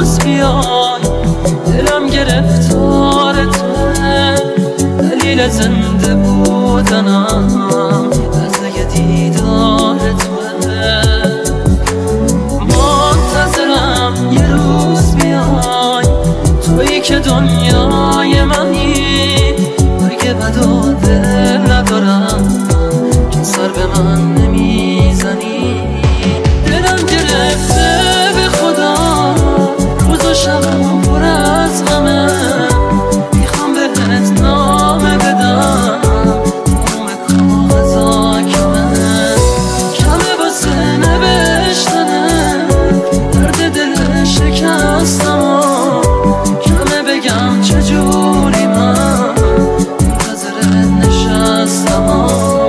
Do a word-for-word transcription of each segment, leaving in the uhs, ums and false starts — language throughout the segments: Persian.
روز بیای دلم گرفتار توه، دلیل زنده بودنم لحظه دیدار توه. منتظرم یه روز بیای تویی که دنیای منی، اگه بدا دل ندارم که سر به من نمیزنی. دلم گرفته به خدا روز و شبم پر از غمه، میخوام بهت نامه بدم نام کاغذا کمه، کمه واسه نوشتنه درد دل شکستم، کمه بگم چجوری من منتظرت نشستم.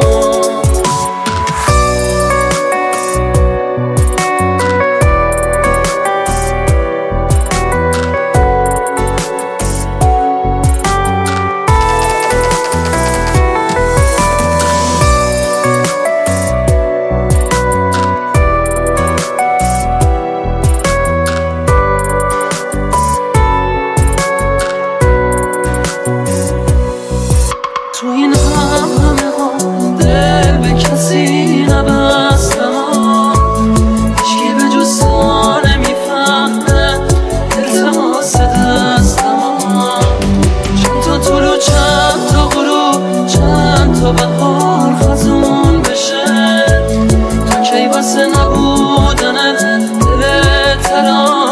تو این هم همه ها دل به کسی نبستم، هیچکی به جز تو نمیفهمه التماس دستم. چند تا طلوع چند تا غروب چند تا بهار خزون بشه، تو کی واسه نبودنت دل ترام